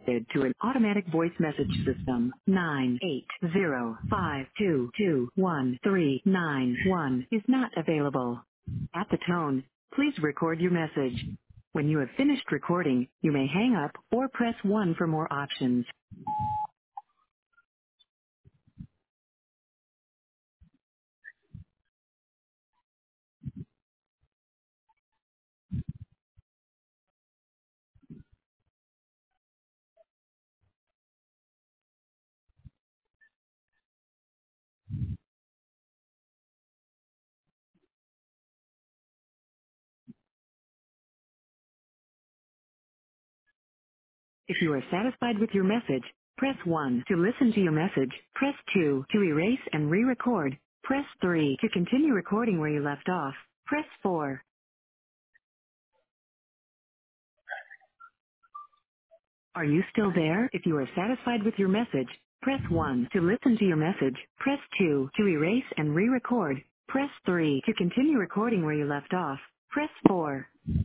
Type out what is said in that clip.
to an automatic voice message system. 980522139 is not available. At the tone, please record your message. When you have finished recording, you may hang up or press 1 for more options. If you are satisfied with your message, press 1 to listen to your message. Press 2 to erase and re-record. Press 3 to continue recording where you left off. Press 4. Are you still there? If you are satisfied with your message, press 1 to listen to your message. Press 2 to erase and re-record. Press 3 to continue recording where you left off. Press 4.